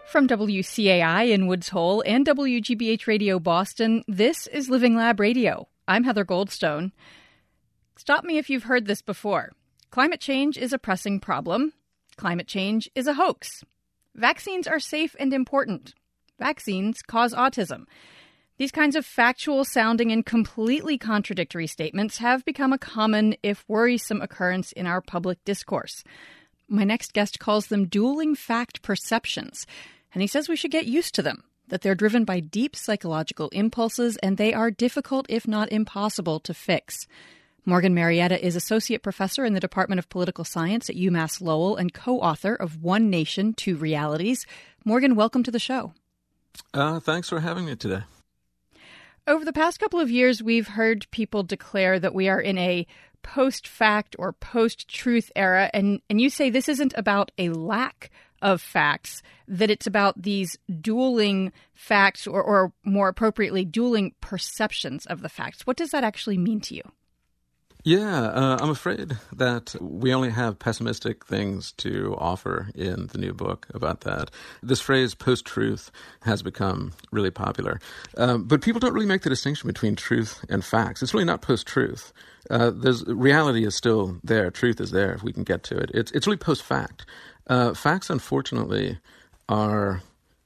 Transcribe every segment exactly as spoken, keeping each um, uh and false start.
From W C A I in Woods Hole and W G B H Radio Boston, this is Living Lab Radio. I'm Heather Goldstone. Stop me if you've heard this before. Climate change is a pressing problem. Climate change is a hoax. Vaccines are safe and important. Vaccines cause autism. These kinds of factual-sounding and completely contradictory statements have become a common, if worrisome, occurrence in our public discourse. My next guest calls them dueling fact perceptions, and he says we should get used to them, that they're driven by deep psychological impulses, and they are difficult, if not impossible, to fix. Morgan Marietta is Associate Professor in the Department of Political Science at UMass Lowell and co-author of One Nation, Two Realities. Morgan, welcome to the show. Uh, thanks for having me today. Over the past couple of years, we've heard people declare that we are in a post-fact or post-truth era, and, and you say this isn't about a lack of facts, that it's about these dueling facts, or, or more appropriately, dueling perceptions of the facts. What does that actually mean to you? Yeah, uh, I'm afraid that we only have pessimistic things to offer in the new book about that. This phrase, post-truth, has become really popular. Um, but people don't really make the distinction between truth and facts. It's really not post-truth. Uh, there's reality is still there. Truth is there if we can get to it. It's, it's really post-fact. Uh, facts, unfortunately, are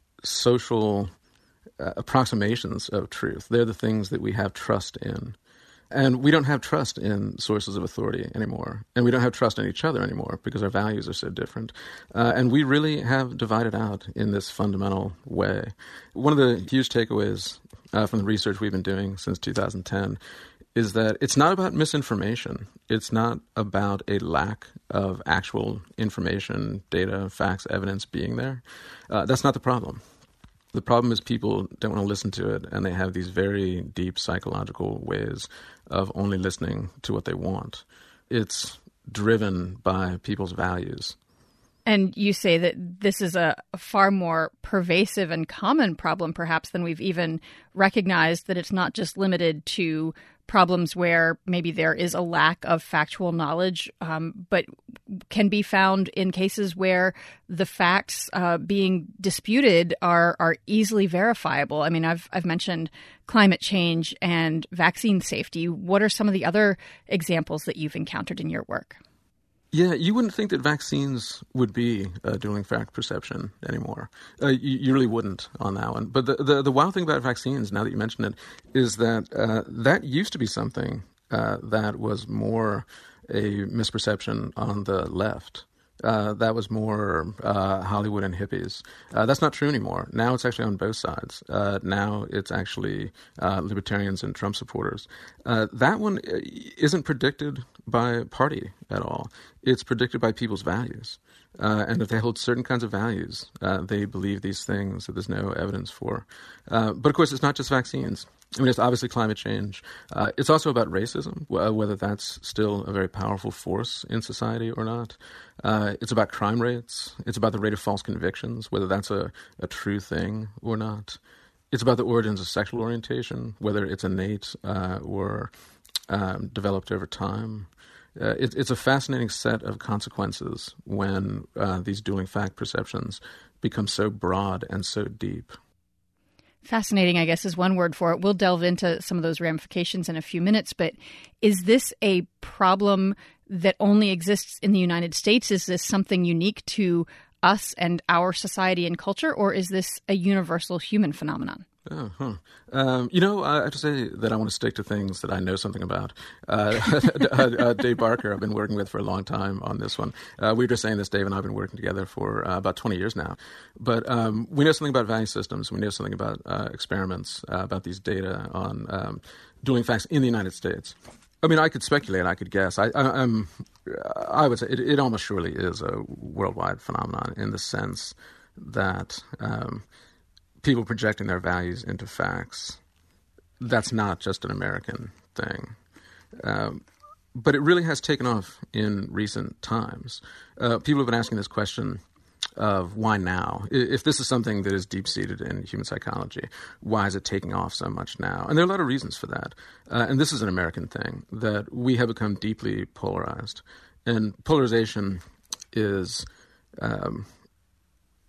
social uh, approximations of truth. They're the things that we have trust in. And we don't have trust in sources of authority anymore. And we don't have trust in each other anymore because our values are so different. Uh, and we really have divided out in this fundamental way. One of the huge takeaways uh, from the research we've been doing since two thousand ten is that it's not about misinformation. It's not about a lack of actual information, data, facts, evidence being there. Uh, that's not the problem. The problem is people don't want to listen to it, and they have these very deep psychological ways of only listening to what they want. It's driven by people's values. And you say that this is a far more pervasive and common problem, perhaps, than we've even recognized, that it's not just limited to problems where maybe there is a lack of factual knowledge, um, but can be found in cases where the facts uh, being disputed are are easily verifiable. I mean, I've I've mentioned climate change and vaccine safety. What are some of the other examples that you've encountered in your work? Yeah, you wouldn't think that vaccines would be a dueling fact perception anymore. Uh, you, you really wouldn't on that one. But the, the, the wild thing about vaccines, now that you mention it, is that uh, that used to be something uh, that was more a misperception on the left. Uh, that was more uh, Hollywood and hippies. Uh, that's not true anymore. Now it's actually on both sides. Uh, now it's actually uh, libertarians and Trump supporters. Uh, that one isn't predicted by party at all. It's predicted by people's values. Uh, and if they hold certain kinds of values, uh, they believe these things that there's no evidence for. Uh, but of course, it's not just vaccines. I mean, it's obviously climate change. Uh, it's also about racism, w- whether that's still a very powerful force in society or not. Uh, it's about crime rates. It's about the rate of false convictions, whether that's a, a true thing or not. It's about the origins of sexual orientation, whether it's innate uh, or um, developed over time. Uh, it, it's a fascinating set of consequences when uh, these dueling fact perceptions become so broad and so deep. Fascinating, I guess, is one word for it. We'll delve into some of those ramifications in a few minutes. But is this a problem that only exists in the United States? Is this something unique to us and our society and culture? Or is this a universal human phenomenon? Oh, huh. Um, you know, I have to say that I want to stick to things that I know something about. Uh, uh, Dave Barker, I've been working with for a long time on this one. Uh, we were just saying this, Dave and I have been working together for uh, about twenty years now. But um, we know something about value systems. We know something about uh, experiments, uh, about these data on um, dueling facts in the United States. I mean, I could speculate, I could guess. I, I, I'm, I would say it, it almost surely is a worldwide phenomenon in the sense that um, people projecting their values into facts, that's not just an American thing. Um, but it really has taken off in recent times. Uh, people have been asking this question of why now? If this is something that is deep-seated in human psychology, why is it taking off so much now? And there are a lot of reasons for that. Uh, and this is an American thing, that we have become deeply polarized. And polarization is um,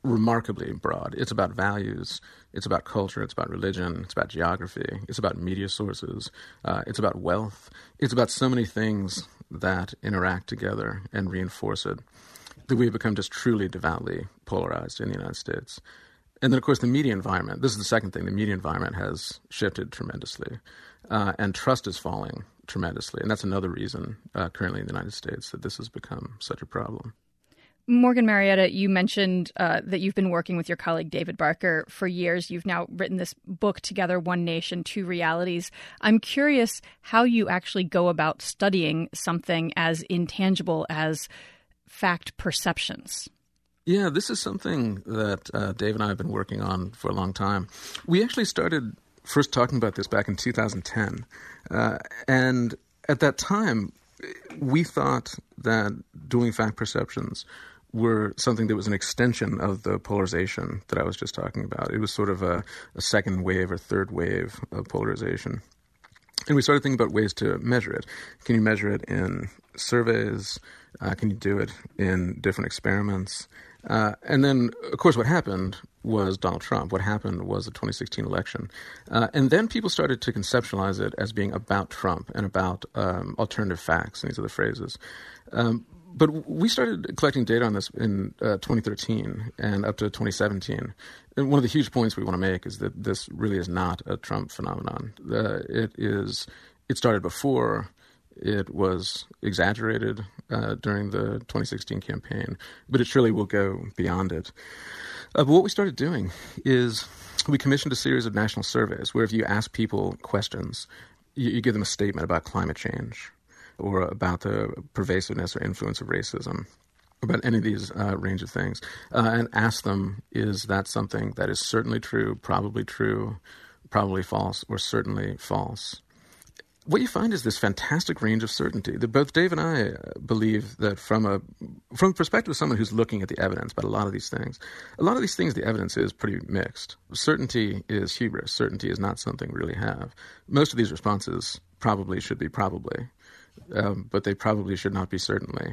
remarkably broad. It's about values, it's about culture, it's about religion, it's about geography, it's about media sources, uh, it's about wealth. It's about so many things that interact together and reinforce it that we've become just truly devoutly polarized in the United States. And then, of course, the media environment. This is the second thing. The media environment has shifted tremendously, uh, and trust is falling tremendously. And that's another reason uh, currently in the United States that this has become such a problem. Morgan Marietta, you mentioned uh, that you've been working with your colleague David Barker for years. You've now written this book together, One Nation, Two Realities. I'm curious how you actually go about studying something as intangible as fact perceptions. Yeah, this is something that uh, Dave and I have been working on for a long time. We actually started first talking about this back in two thousand ten. Uh, and at that time, we thought that doing fact perceptions were something that was an extension of the polarization that I was just talking about. It was sort of a, a second wave or third wave of polarization. And we started thinking about ways to measure it. Can you measure it in surveys? Uh, can you do it in different experiments? Uh, and then, of course, what happened was Donald Trump. What happened was the twenty sixteen election. Uh, and then people started to conceptualize it as being about Trump and about um, alternative facts, and these are the phrases. Um, but we started collecting data on this in uh, twenty thirteen and up to twenty seventeen. And one of the huge points we want to make is that this really is not a Trump phenomenon. Uh, it is. It started before. It was exaggerated uh, during the twenty sixteen campaign, but it surely will go beyond it. Uh, but what we started doing is we commissioned a series of national surveys where if you ask people questions, you, you give them a statement about climate change or about the pervasiveness or influence of racism, about any of these uh, range of things, uh, and ask them, is that something that is certainly true, probably true, probably false, or certainly false? What you find is this fantastic range of certainty that both Dave and I believe that from a from the perspective of someone who's looking at the evidence about a lot of these things, a lot of these things, the evidence is pretty mixed. Certainty is hubris. Certainty is not something we really have. Most of these responses probably should be probably, um, but they probably should not be certainly.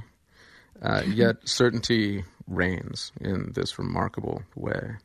Uh, yet certainty reigns in this remarkable way.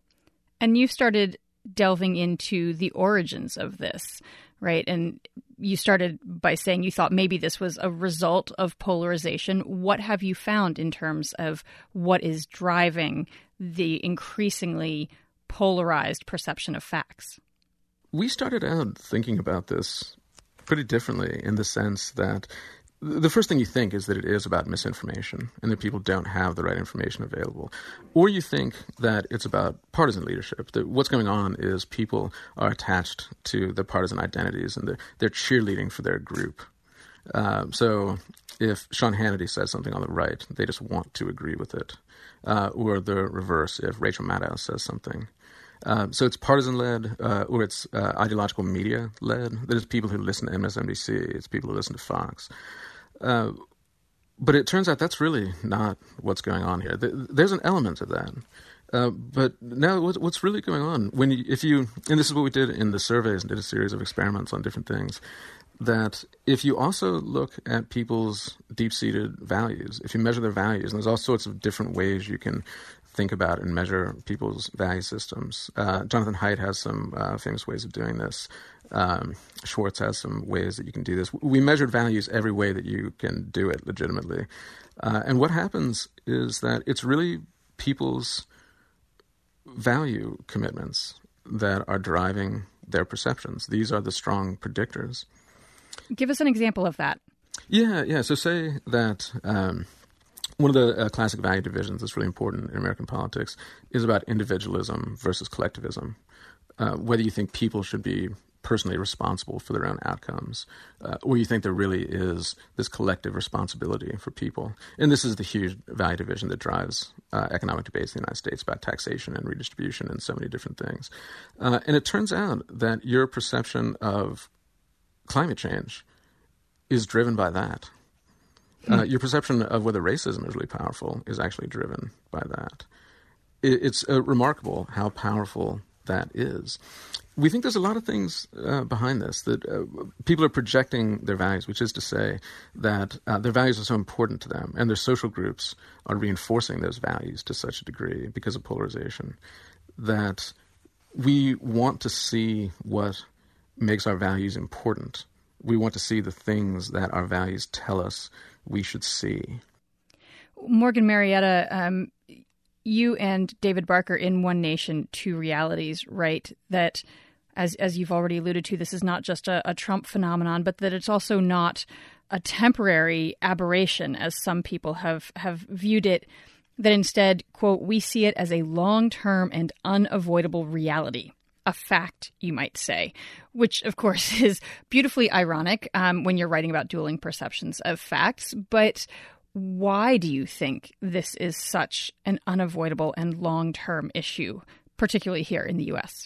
And you've started delving into the origins of this, right? And you started by saying you thought maybe this was a result of polarization. What have you found in terms of what is driving the increasingly polarized perception of facts? We started out thinking about this pretty differently in the sense that the first thing you think is that it is about misinformation and that people don't have the right information available. Or you think that it's about partisan leadership, that what's going on is people are attached to their partisan identities and they're, they're cheerleading for their group. Um, so if Sean Hannity says something on the right, they just want to agree with it. Uh, or the reverse, if Rachel Maddow says something. Uh, so it's partisan-led, uh, or it's uh, ideological media-led. There's people who listen to M S N B C. It's people who listen to Fox. Uh, but it turns out that's really not what's going on here. There's an element of that. Uh, but now what's really going on, when you, if you, and this is what we did in the surveys and did a series of experiments on different things, that if you also look at people's deep-seated values, if you measure their values, and there's all sorts of different ways you can think about and measure people's value systems. Uh, Jonathan Haidt has some uh, famous ways of doing this. Um, Schwartz has some ways that you can do this. We measured values every way that you can do it legitimately. Uh, and what happens is that it's really people's value commitments that are driving their perceptions. These are the strong predictors. Give us an example of that. Yeah, yeah. So say that um, one of the uh, classic value divisions that's really important in American politics is about individualism versus collectivism. Uh, whether you think people should be personally responsible for their own outcomes, uh, or you think there really is this collective responsibility for people. And this is the huge value division that drives uh, economic debates in the United States about taxation and redistribution and so many different things. Uh, and it turns out that your perception of climate change is driven by that. Uh, your perception of whether racism is really powerful is actually driven by that. It, it's uh, remarkable how powerful that is. We think there's a lot of things uh, behind this, that uh, people are projecting their values, which is to say that uh, their values are so important to them, and their social groups are reinforcing those values to such a degree because of polarization, that we want to see what makes our values important. We want to see the things that our values tell us we should see. Morgan Marietta, um, you and David Barker in One Nation, Two Realities write that, as as you've already alluded to, this is not just a, a Trump phenomenon, but that it's also not a temporary aberration, as some people have, have viewed it, that instead, quote, we see it as a long-term and unavoidable reality. A fact, you might say, which, of course, is beautifully ironic um, when you're writing about dueling perceptions of facts. But why do you think this is such an unavoidable and long-term issue, particularly here in the U S?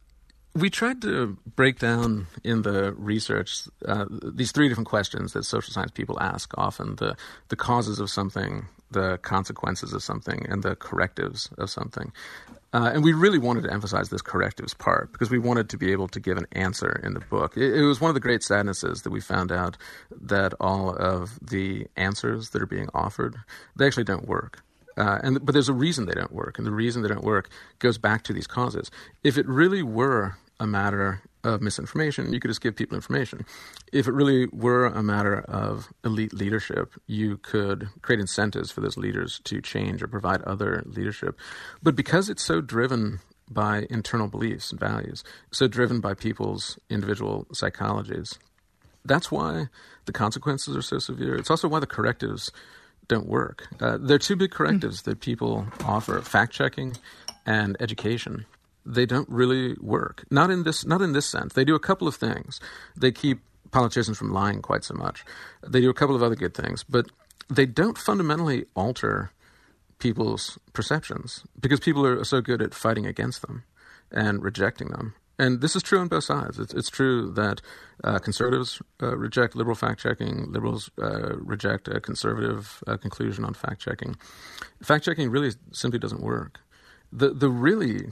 We tried to break down in the research uh, these three different questions that social science people ask often: the the causes of something, the consequences of something, and the correctives of something. Uh, and we really wanted to emphasize this correctives part because we wanted to be able to give an answer in the book. It, it was one of the great sadnesses that we found out that all of the answers that are being offered, they actually don't work. Uh, and but there's a reason they don't work, and the reason they don't work goes back to these causes. If it really were a matter of misinformation, you could just give people information. If it really were a matter of elite leadership, you could create incentives for those leaders to change or provide other leadership. But because it's so driven by internal beliefs and values, so driven by people's individual psychologies, that's why the consequences are so severe. It's also why the correctives don't work. Uh, there are two big correctives that people offer: fact-checking and education. They don't really work. Not in this not in this sense. They do a couple of things. They keep politicians from lying quite so much. They do a couple of other good things, but they don't fundamentally alter people's perceptions because people are so good at fighting against them and rejecting them. And this is true on both sides. It's, it's true that uh, conservatives uh, reject liberal fact-checking. Liberals uh, reject a conservative uh, conclusion on fact-checking. Fact-checking really simply doesn't work. The the really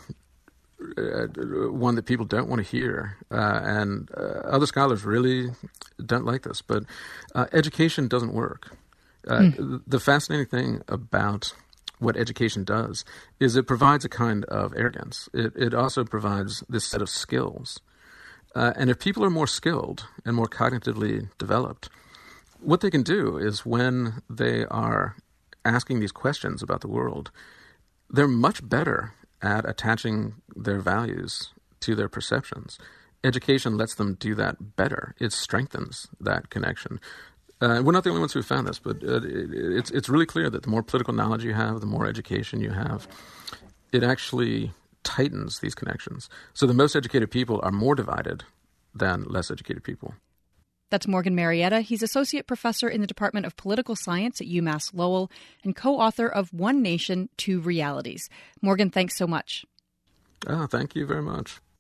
uh, one that people don't want to hear, uh, and uh, other scholars really don't like this, but uh, education doesn't work. Uh, mm. The fascinating thing about what education does is it provides a kind of arrogance. It, it also provides this set of skills. Uh, and if people are more skilled and more cognitively developed, what they can do is when they are asking these questions about the world, they're much better at attaching their values to their perceptions. Education lets them do that better. It strengthens that connection. Uh, we're not the only ones who found this, but uh, it, it's it's really clear that the more political knowledge you have, the more education you have, it actually tightens these connections. So the most educated people are more divided than less educated people. That's Morgan Marietta. He's associate professor in the Department of Political Science at UMass Lowell and co-author of One Nation, Two Realities. Morgan, thanks so much. Oh, thank you very much.